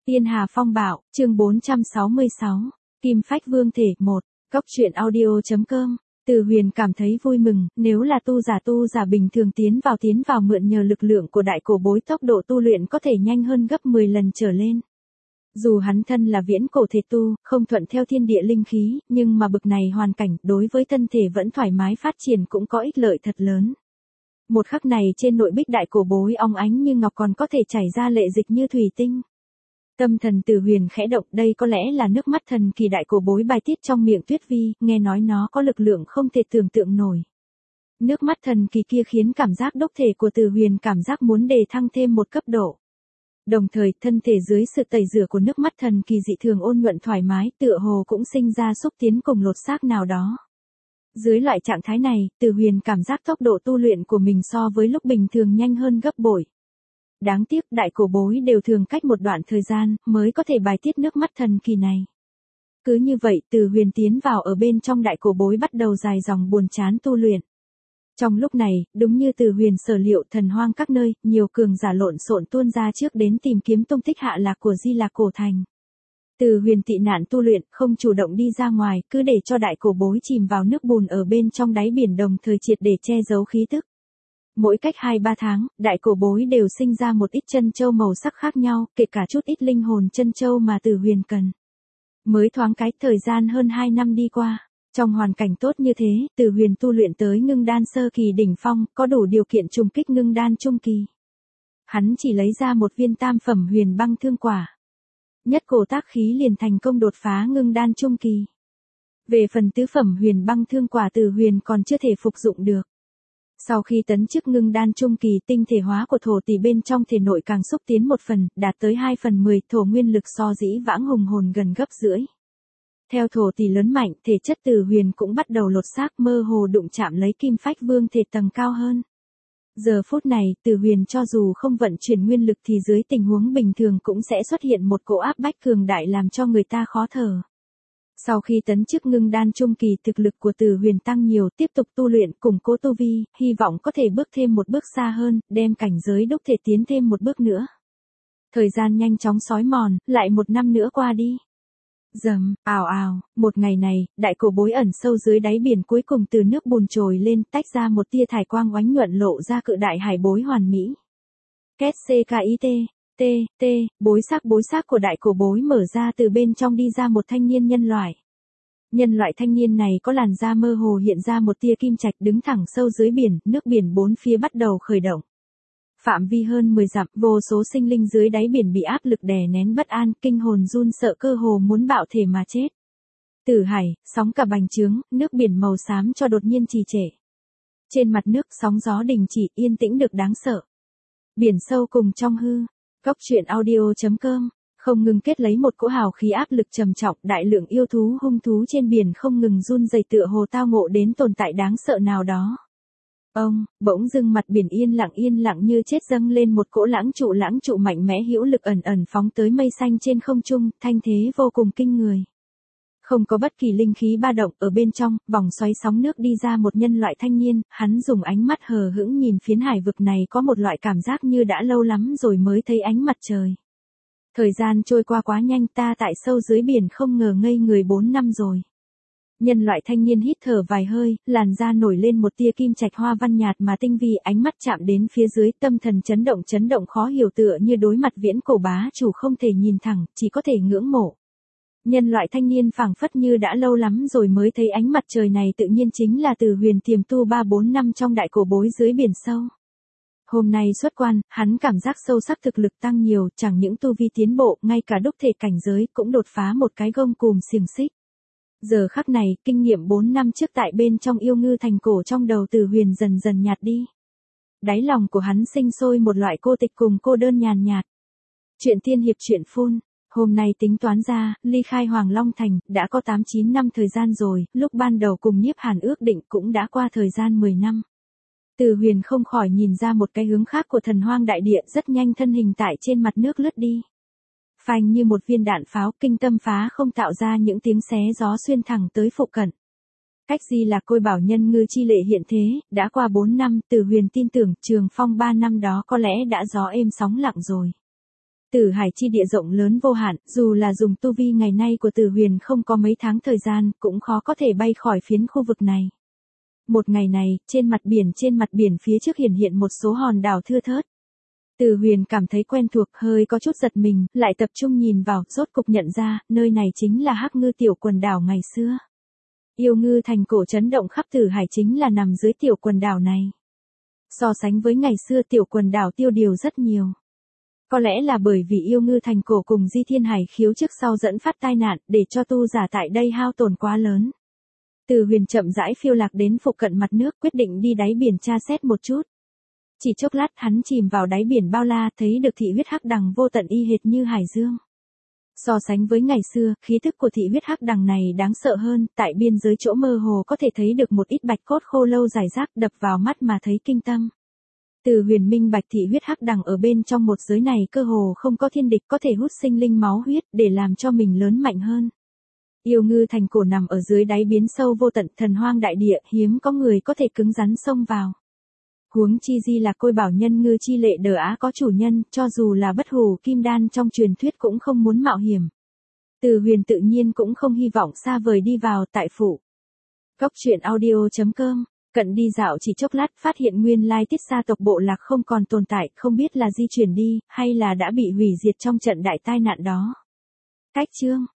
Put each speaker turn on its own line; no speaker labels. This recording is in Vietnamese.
Tiên Hà Phong Bạo, chương 466, Kim Phách Vương Thể 1, Cốc truyện audio.com. Từ Huyền cảm thấy vui mừng, nếu là tu giả bình thường tiến vào mượn nhờ lực lượng của đại cổ bối, tốc độ tu luyện có thể nhanh hơn gấp 10 lần trở lên. Dù hắn thân là viễn cổ thể tu, không thuận theo thiên địa linh khí, nhưng mà bực này hoàn cảnh đối với thân thể vẫn thoải mái phát triển cũng có ích lợi thật lớn. Một khắc này trên nội bích đại cổ bối óng ánh như ngọc còn có thể chảy ra lệ dịch như thủy tinh. Tâm thần Từ Huyền khẽ động, đây có lẽ là nước mắt thần kỳ đại cổ bối bài tiết trong miệng Tuyết Vi, nghe nói nó có lực lượng không thể tưởng tượng nổi. Nước mắt thần kỳ kia khiến cảm giác đốc thể của Từ Huyền cảm giác muốn đề thăng thêm một cấp độ. Đồng thời, thân thể dưới sự tẩy rửa của nước mắt thần kỳ dị thường ôn nhuận thoải mái, tựa hồ cũng sinh ra xúc tiến cùng lột xác nào đó. Dưới loại trạng thái này, Từ Huyền cảm giác tốc độ tu luyện của mình so với lúc bình thường nhanh hơn gấp bội. Đáng tiếc đại cổ bối đều thường cách một đoạn thời gian mới có thể bài tiết nước mắt thần kỳ này. Cứ như vậy Từ Huyền tiến vào ở bên trong đại cổ bối bắt đầu dài dòng buồn chán tu luyện. Trong lúc này, đúng như Từ Huyền sở liệu, thần hoang các nơi, nhiều cường giả lộn xộn tuôn ra trước đến tìm kiếm tung tích hạ lạc của Di Lạc Cổ Thành. Từ Huyền tị nạn tu luyện, không chủ động đi ra ngoài, cứ để cho đại cổ bối chìm vào nước bùn ở bên trong đáy biển, đồng thời triệt để che giấu khí tức. Mỗi cách 2-3 tháng, đại cổ bối đều sinh ra một ít chân châu màu sắc khác nhau, kể cả chút ít linh hồn chân châu mà Từ Huyền cần. Mới thoáng cái thời gian hơn 2 năm đi qua. Trong hoàn cảnh tốt như thế, Từ Huyền tu luyện tới ngưng đan sơ kỳ đỉnh phong, có đủ điều kiện trùng kích ngưng đan trung kỳ. Hắn chỉ lấy ra một viên tam phẩm huyền băng thương quả. Nhất cổ tác khí liền thành công đột phá ngưng đan trung kỳ. Về phần tứ phẩm huyền băng thương quả Từ Huyền còn chưa thể phục dụng được. Sau khi tấn chức ngưng đan trung kỳ, tinh thể hóa của thổ tỷ bên trong thể nội càng xúc tiến 1 phần, đạt tới 2/10, thổ nguyên lực so dĩ vãng hùng hồn gần gấp rưỡi. Theo thổ tỷ lớn mạnh, thể chất Từ Huyền cũng bắt đầu lột xác, mơ hồ đụng chạm lấy Kim Phách Vương thể tầng cao hơn. Giờ phút này, Từ Huyền cho dù không vận chuyển nguyên lực thì dưới tình huống bình thường cũng sẽ xuất hiện một cỗ áp bách cường đại làm cho người ta khó thở. Sau khi tấn chức ngưng đan trung kỳ, thực lực của Từ Huyền tăng nhiều, tiếp tục tu luyện, củng cố tu vi, hy vọng có thể bước thêm một bước xa hơn, đem cảnh giới đúc thể tiến thêm một bước nữa. Thời gian nhanh chóng xói mòn, lại 1 năm nữa qua đi. Rầm, ào ào, một ngày này, đại cổ bối ẩn sâu dưới đáy biển cuối cùng từ nước bùn trồi lên, tách ra một tia thải quang oánh nhuận lộ ra cự đại hải bối hoàn mỹ. Két CKIT, bối xác của đại cổ bối mở ra, từ bên trong đi ra một thanh niên nhân loại. Nhân loại thanh niên này có làn da mơ hồ hiện ra một tia kim trạch, đứng thẳng sâu dưới biển, nước biển bốn phía bắt đầu khởi động. Phạm vi hơn 10 dặm, vô số sinh linh dưới đáy biển bị áp lực đè nén bất an, kinh hồn run sợ, cơ hồ muốn bạo thể mà chết. Tử hải, sóng cả bành trướng, nước biển màu xám cho đột nhiên trì trệ. Trên mặt nước sóng gió đình chỉ, yên tĩnh được đáng sợ. Biển sâu cùng trong hư. Cốc truyện audio.com. Không ngừng kết lấy một cỗ hào khí áp lực trầm trọng, đại lượng yêu thú hung thú trên biển không ngừng run rẩy, tựa hồ tao ngộ đến tồn tại đáng sợ nào đó. Bỗng dưng mặt biển yên lặng như chết, dâng lên một cỗ lãng trụ mạnh mẽ hữu lực ẩn phóng tới mây xanh trên không trung, thanh thế vô cùng kinh người. Không có bất kỳ linh khí ba động, ở bên trong, vòng xoáy sóng nước đi ra một nhân loại thanh niên, hắn dùng ánh mắt hờ hững nhìn phiến hải vực này, có một loại cảm giác như đã lâu lắm rồi mới thấy ánh mặt trời. Thời gian trôi qua quá nhanh, ta tại sâu dưới biển không ngờ ngây người 4 năm rồi. Nhân loại thanh niên hít thở vài hơi, làn da nổi lên một tia kim trạch hoa văn nhạt mà tinh vi, ánh mắt chạm đến phía dưới, tâm thần chấn động khó hiểu, tựa như đối mặt viễn cổ bá chủ không thể nhìn thẳng, chỉ có thể ngưỡng mộ. Nhân loại thanh niên phảng phất như đã lâu lắm rồi mới thấy ánh mặt trời này, tự nhiên chính là Từ Huyền tiềm tu 3-4 năm trong đại cổ bối dưới biển sâu. Hôm nay xuất quan, hắn cảm giác sâu sắc thực lực tăng nhiều, chẳng những tu vi tiến bộ, ngay cả đúc thể cảnh giới cũng đột phá một cái gông cùm xiềng xích. Giờ khắc này, kinh nghiệm 4 năm trước tại bên trong yêu ngư thành cổ trong đầu Từ Huyền dần dần nhạt đi. Đáy lòng của hắn sinh sôi một loại cô tịch cùng cô đơn nhàn nhạt. Chuyện tiên hiệp truyện phun. Hôm nay tính toán ra, ly khai Hoàng Long Thành, đã có 8-9 năm thời gian rồi, lúc ban đầu cùng Nhiếp Hàn ước định cũng đã qua thời gian 10 năm. Từ Huyền không khỏi nhìn ra một cái hướng khác của thần hoang đại địa, rất nhanh thân hình tại trên mặt nước lướt đi. Phanh như một viên đạn pháo, kinh tâm phá không tạo ra những tiếng xé gió xuyên thẳng tới phụ cận. Cách Di Lạc Côi Bảo nhân ngư chi lệ hiện thế, đã qua 4 năm, Từ Huyền tin tưởng Trường Phong 3 năm đó có lẽ đã gió êm sóng lặng rồi. Tử hải chi địa rộng lớn vô hạn, dù là dùng tu vi ngày nay của Tử Huyền không có mấy tháng thời gian, cũng khó có thể bay khỏi phiến khu vực này. Một ngày này, trên mặt biển phía trước hiện một số hòn đảo thưa thớt. Tử Huyền cảm thấy quen thuộc, hơi có chút giật mình, lại tập trung nhìn vào, rốt cục nhận ra, nơi này chính là Hắc Ngư tiểu quần đảo ngày xưa. Yêu ngư thành cổ chấn động khắp Tử Hải chính là nằm dưới tiểu quần đảo này. So sánh với ngày xưa tiểu quần đảo tiêu điều rất nhiều. Có lẽ là bởi vì yêu ngư thành cổ cùng Di Thiên Hải khiếu trước sau dẫn phát tai nạn, để cho tu giả tại đây hao tổn quá lớn. Tử Huyền chậm rãi phiêu lạc đến phụ cận mặt nước, quyết định đi đáy biển tra xét một chút. Chỉ chốc lát hắn chìm vào đáy biển bao la, thấy được thị huyết hắc đằng vô tận y hệt như hải dương. So sánh với ngày xưa, khí tức của thị huyết hắc đằng này đáng sợ hơn, tại biên giới chỗ mơ hồ có thể thấy được một ít bạch cốt khô lâu rải rác đập vào mắt mà thấy kinh tâm. Tử Huyền minh bạch thị huyết hắc đằng ở bên trong một giới này cơ hồ không có thiên địch có thể hút sinh linh máu huyết để làm cho mình lớn mạnh hơn. Yêu ngư thành cổ nằm ở dưới đáy biến sâu vô tận thần hoang đại địa, hiếm có người có thể cứng rắn xông vào. Huống chi Di là Côi bảo nhân ngư chi lệ đờ á có chủ nhân, cho dù là bất hủ kim đan trong truyền thuyết cũng không muốn mạo hiểm. Tử Huyền tự nhiên cũng không hy vọng xa vời đi vào tại phủ. Cốc truyện audio.com, cận đi dạo chỉ chốc lát phát hiện nguyên lai Tiết gia tộc bộ lạc không còn tồn tại, không biết là di chuyển đi, hay là đã bị hủy diệt trong trận đại tai nạn đó. Cách chương